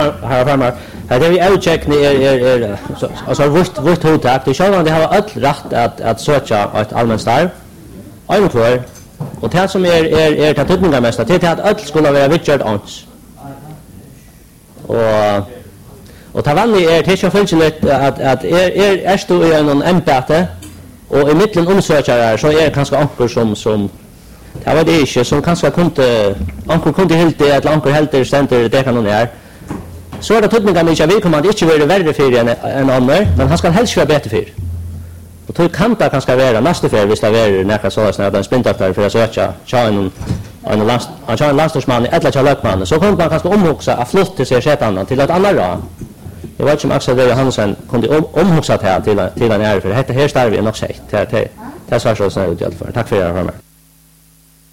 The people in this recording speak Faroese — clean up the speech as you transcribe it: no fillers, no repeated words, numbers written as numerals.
Här framme. Här det vi utcheckning är alltså vårt hottak. Det själva det har all rätt att söka ett allmänt starv. En kvar. Och det som är tilltydningar mest det är att allt skulle vara Richard Ons. Och ta vanlig är det så funktionellt att stå i en ämbete och i mitten omsökare så är kanske ankor som jag vet inte som kanske kunde helt det att ankor helt center det kan hon är. Så är det tydligen att vi kommer inte vara värre för en annan, men han ska helst vara bättre för. Och då kan det kanske vara nästa för hvis det är näka så att den sprintar för att söka en landstorsman eller en löpman. Så kan man kanske omhuxa att flott till sig sättan till ett annat rad. Jag vet inte om Axel Berg Hansen kunde omhuxa till en ära för det här starv är nog sagt. Det är så snällt i alla fall. Tack för det här.